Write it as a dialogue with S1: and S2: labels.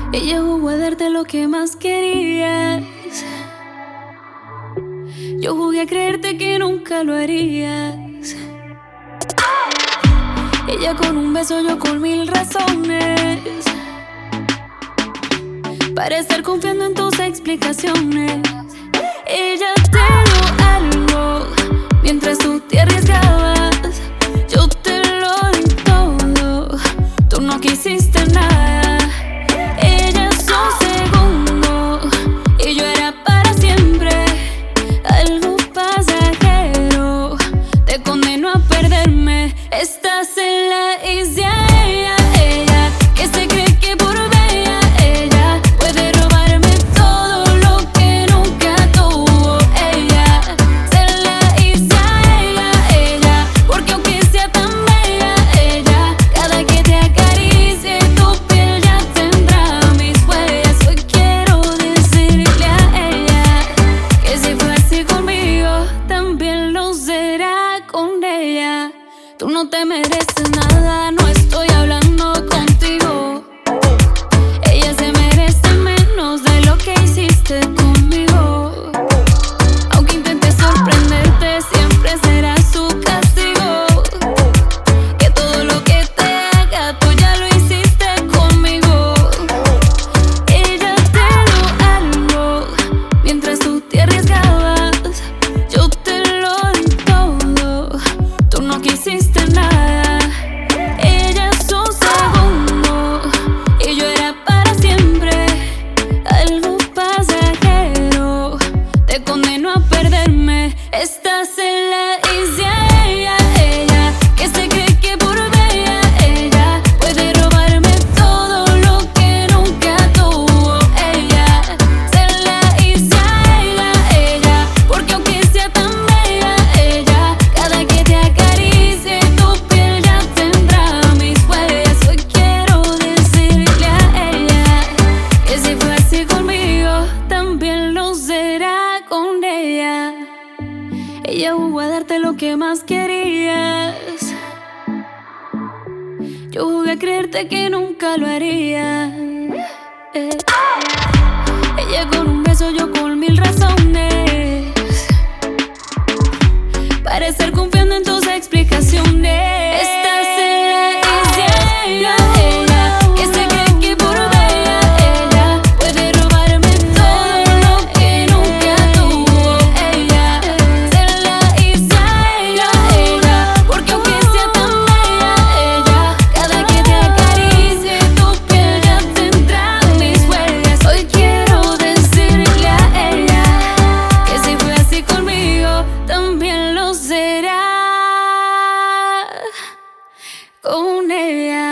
S1: Ella jugó a darte lo que más querías. Yo jugué a creerte que nunca lo harías. Ella con un beso, yo con mil razones para estar confiando en tus explicaciones. Ella te dio algo mientras tú te arriesgabas. Yo te lo di todo, tú no quisiste nada. Ella es un segundo y yo era para siempre. Algo pasajero te condenó a perderme. Estás en la isla. Ella que se cree que por bella ella puede robarme todo lo que nunca tuvo. Ella se la isla. Ella porque aunque sea tan bella ella, cada que te acaricie tu piel ya tendrá mis huellas. Hoy quiero decirle a ella que si fue así conmigo también lo será con ella. Tú no te mereces nada, no estoy hablando contigo. Ella se merece menos de lo que hiciste conmigo. Aunque intentes sorprenderte, siempre será su castigo. Que todo lo que te haga, tú ya lo hiciste conmigo. Ella te dio algo mientras tú te arriesgabas. Yo te lo di todo, tú no quisiste nada. Ella es un segundo y yo era para siempre. Algo pasajero te condenó a perderme. Estás en la isla. Ella que se cree que por bella ella puede robarme todo lo que nunca tuvo. Ella se la isla. Ella porque aunque sea tan bella ella, cada que te acaricie tu piel ya tendrá mis huellas. Hoy quiero decirle a ella que si fue así conmigo también lo será con ella. Ella jugó a darte lo que más querías. Yo jugué a creerte que nunca lo haría. Ella con un beso, yo con mil razones para estar confiando en tus explicaciones. Estás en la isla. Ella que se cree que por bella ella puede robarme todo lo que nunca tuvo. Ella se la isla. Ella porque aunque sea tan bella ella, cada que te acaricie tu piel ya tendrá mis huellas. Hoy quiero decirle a ella que si fue así conmigo también lo será con ella.